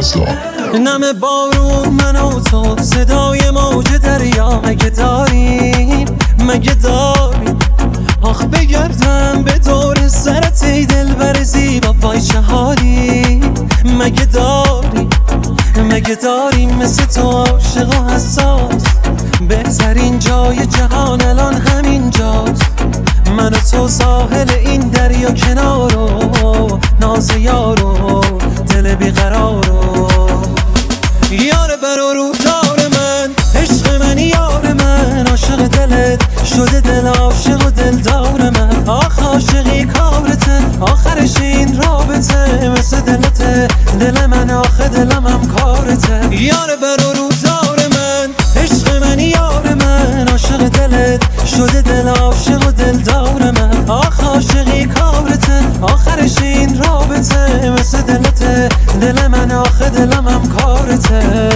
نم بارون من و تو، صدای موج دریا. مگه داریم آخ بگردم به دور سرت ای دلبر زیبا. وای چه حالی مگه داریم مثل تو عاشق و حساس. بهترین جای جهان الان همین جاست. من و تو ساحل این دریا کنارو، ناز یارو دل بیقرارو. یار بر و روزار من، عشق من یار من، عاشق دلت شده دل عاشق و دلدار من. آخ عاشقی کارته، آخرش این رابطه مثل دلته دل من، آخه دلم هم کارته. یار بر و روزار من، عشق من یار من، عاشق دلت شده دل عاشق و دلدار من. آخ عاشقی کارته، آخرش این رابطه مثل دلته دل من، آخه دلم هم کارته.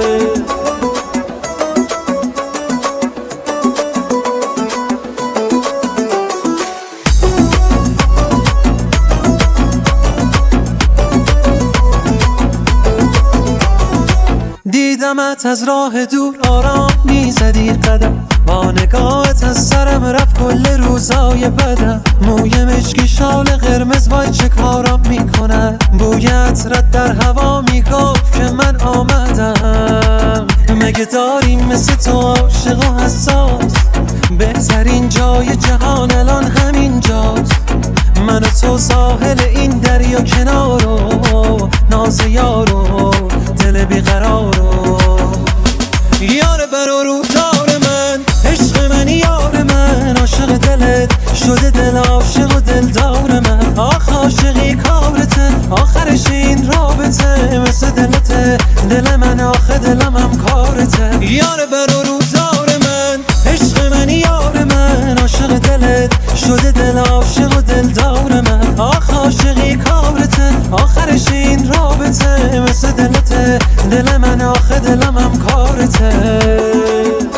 دیدمت از راه دور آرام میزدی قدم، با نگاهت از سرم رفت کل روزای بدم. موی مشکی شال قرمز وای چه کارام میکنه، بوی عطرت در هوا میگفت که من آمدم. مگه داریم مثل تو عاشق و حساس، بهترین جای جهان الان همین جاست. من و تو ساحل این دریا کنارو، ناز یارو دل بیقرارو. یار بر و روزار من، عشق من یار من، عاشق دلت شده دل عاشق و دلدار من. آخ عاشقی کارته، آخرش این رابطه مثل دلته دل من، آخه دلم هم کارته. یار بر و روزار من، عشق من یار من، عاشق دلت شده دل عاشق و دلدار من. آخ عاشقی کارته، آخرش این رابطه مثل دلته دل من، آخه دلم هم کارته.